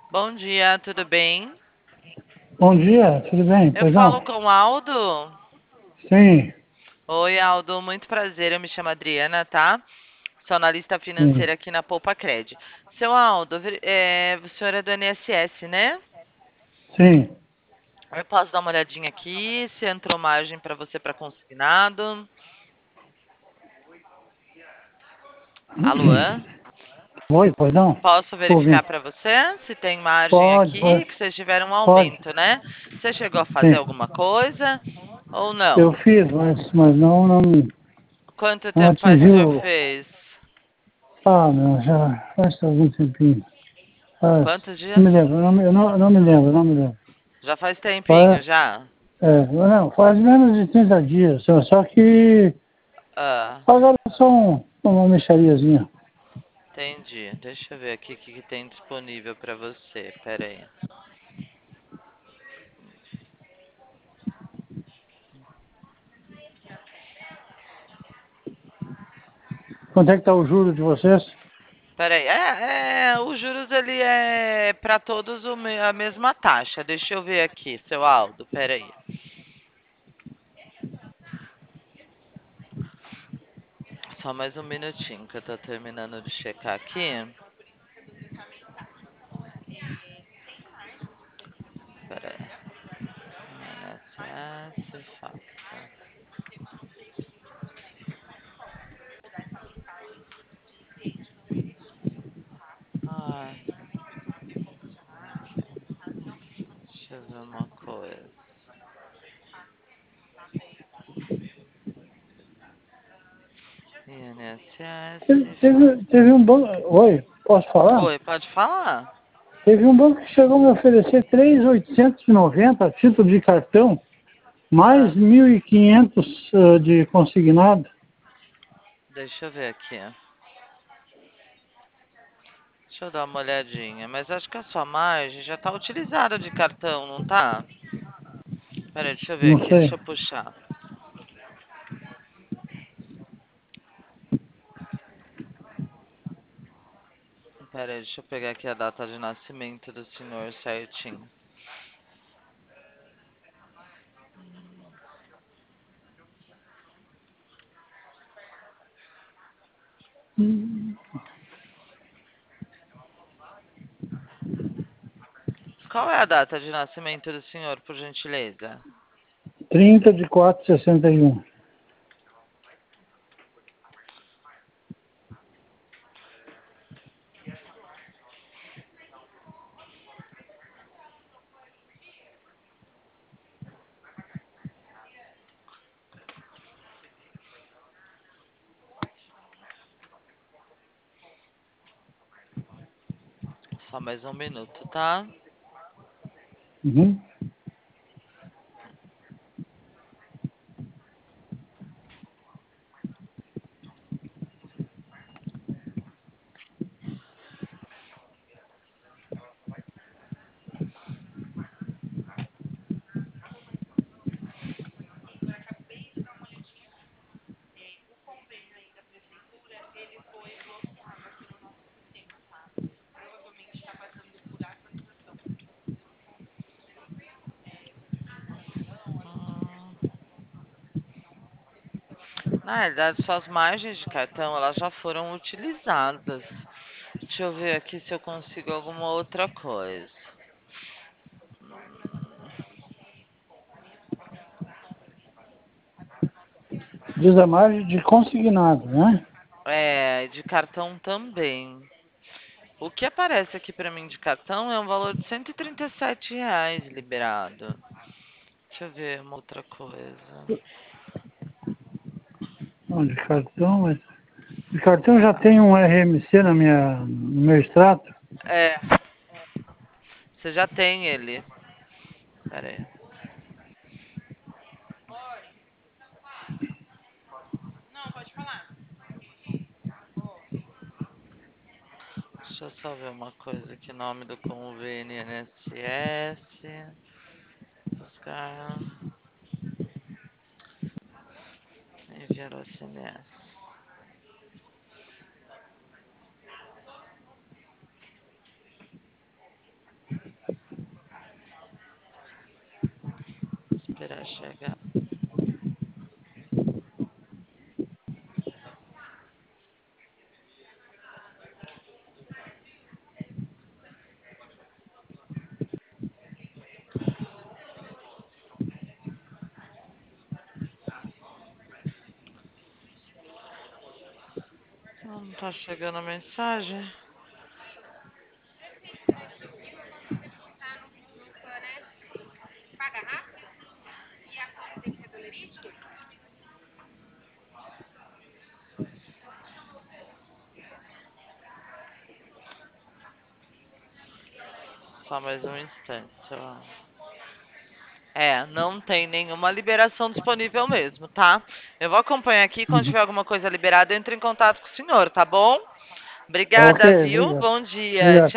Bom dia, tudo bem? Bom dia, tudo bem? Eu Pois não? falo com o Aldo. Sim, Oi, Aldo, muito prazer. Eu me chamo Adriana, tá? Sou analista sim, financeira aqui na Poupa Cred. Seu Aldo, o senhor é do INSS, né? sim. Eu posso dar uma olhadinha aqui, se entrou margem para você para consignado. Alô? Oi, pois não? Posso Tô ouvindo. verificar para você se tem margem Pode, aqui, pode, que vocês tiveram um pode. aumento, né? Você chegou a fazer Sim. alguma coisa ou Eu não? fiz, mas Quanto não tempo faz que o senhor atingiu. fez? Meu, já faz algum tempinho. Faz, Quantos não me dias? lembro, eu não me lembro, não me lembro. Já faz tempinho, Faz, já. não, faz menos de 30 dias, só que Ah, agora é só uma mexeriazinha. entendi. Deixa eu ver aqui o que, que tem disponível para você. Pera aí. Quanto é que tá o juro de vocês? Pera aí. Os juros ele é para todos a mesma taxa. Deixa eu ver aqui, seu Aldo. Pera aí. Só mais um minutinho que eu tô terminando de checar aqui. Pera aí. INSS, fatura. Ah, aqui. Deixa eu ver uma coisa. INSS. Teve um banco. Oi, posso falar? Oi, pode falar? Teve um banco que chegou a me oferecer 3.890 a título de cartão, mais Ah, 1.500 de consignado. deixa eu ver aqui. Deixa eu dar uma olhadinha. Mas acho que a sua margem já tá utilizada de cartão, não tá? Pera aí, deixa eu ver Não aqui. sei. Deixa eu puxar. Pera aí, deixa eu pegar aqui a data de nascimento do senhor certinho. Qual é a data de nascimento do senhor, por gentileza? 30/4/61. Só mais um minuto, tá? Uhum. Hum, Na realidade, suas margens de cartão, elas já foram utilizadas. Deixa eu ver aqui se eu consigo alguma outra coisa. Hum, Diz a margem de consignado, né? de cartão também. O que aparece aqui pra mim de cartão é um valor de R$ 137 liberado. Deixa eu ver uma outra coisa. Não, de cartão, mas... De cartão já tem um RMC no meu extrato. É, você já tem ele. Pera aí. Deixa eu só ver uma coisa aqui. Nome do convênio INSS. Buscar. Enviar o SMS. chegar. Não tá chegando a mensagem. Só mais um instante. Não tem nenhuma liberação disponível mesmo, tá? Eu vou acompanhar aqui, quando Uhum. tiver alguma coisa liberada, eu entro em contato com o senhor, tá bom? Ok, Obrigada, viu? obrigado. Bom dia. Obrigado.